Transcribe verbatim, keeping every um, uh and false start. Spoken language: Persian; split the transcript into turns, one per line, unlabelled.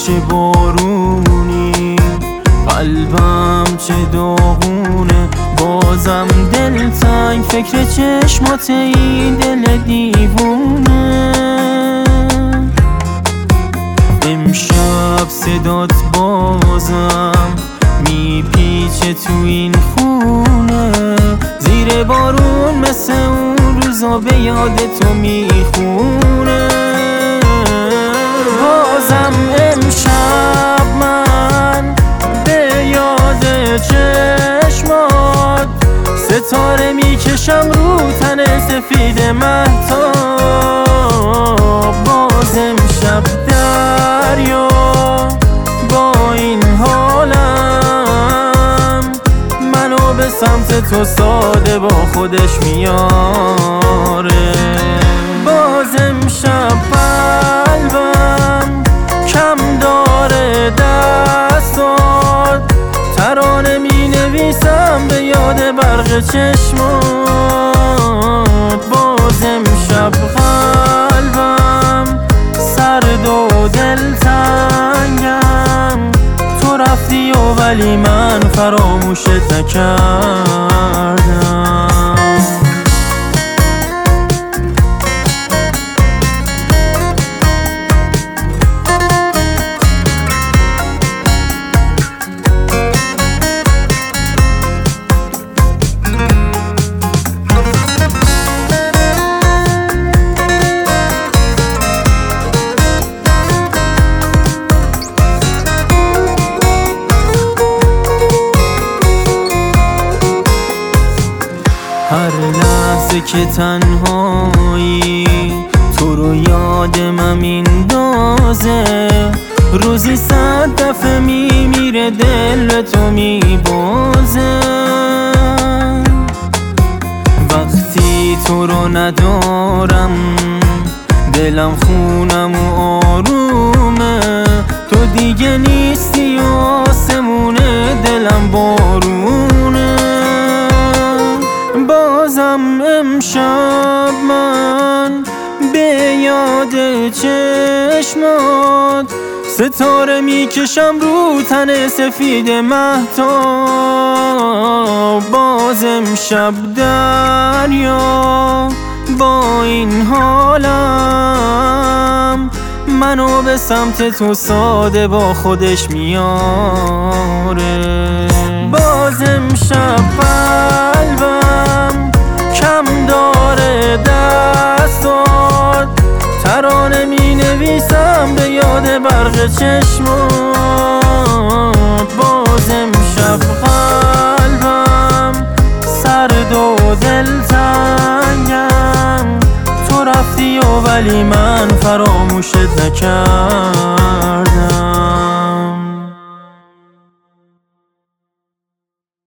چه بارونی، قلبم چه داغونه، بازم دل تنگ فکر چشمات این دل دیوونه. امشب صدات بازم میپیچه تو این خونه، زیر بارون مثل اون روزا به یاد تو میخونه. بازم امشب من به یاد چشمات ستاره میکشم رو تن سفید مهتاب. باز امشب دریا با این حالم منو به سمت تو ساده با خودش میاره. باز امشب قلبم کم داره دستات، ترانه می نویسم به یاد برق چشمات. باز امشب قلبم سرد و دلتنگم، تو رفتی و ولی من فراموشت نکردم. هر لحظه که تنهایی تو رو یادم میندازه، روزی صد دفعه میمیره دل تو میبازه. وقتی تو رو ندارم دلم خونم و آرومه، تو دیگه نیستی و آسمونه دلم بارونه. بازم امشب من به یاد چشمات ستاره میکشم رو تن سفید مهتاب. باز امشب دریا با این حالم منو به سمت تو ساده با خودش میاره. باز امشب قلبم کم داره دستات، ترانه می نویسم به یاد برق چشمات. باز امشب قلبم سرد و دلتنگم، تو رفتی و ولی من فراموشت نکردم.